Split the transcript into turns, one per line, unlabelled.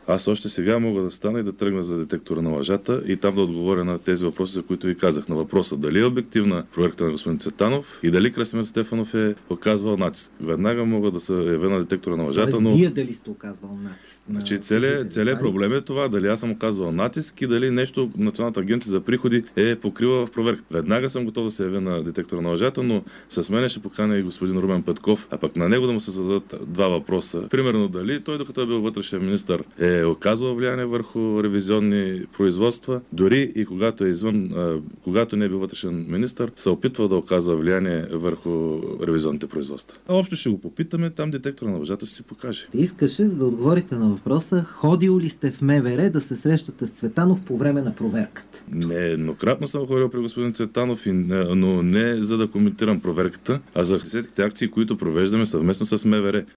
Аз още сега мога да стана и да тръгна за детектора на лъжата и там да отговоря на тези въпроси, за които ви казах. На въпроса дали е обективна проверката на господин Цветанов и дали Красимир Стефанов е оказвал натиск. Веднага мога да се явя на детектора на лъжата, но...
Вие дали сте оказвал натиск?
Значи целият проблем е това, дали аз съм оказвал натиск и дали нещо Националната агенция за приходи е покрила в проверка. Веднага съм готов да се явя на детектора на лъжата, но с мен ще поканя и господин Румен Петков, а пък на него да му се зададат два въпроса. Примерно дали той, докато е бил вътрешен министър, е оказвал влияние върху ревизионни производства, дори и когато не е бил вътрешен министър, се опитва да оказва влияние върху ревизионните производства. Общо ще го попитаме, там детектора на лъжата ще си покаже.
Те искаше, за да отговорите на въпроса, ходил ли сте в МВР да се срещате с Цветанов по време на проверката?
Не, еднократно съм ходил при господин Цветанов, но не за да коментирам проверката, а за всичките акции, които провеждаме съвместно с МВР.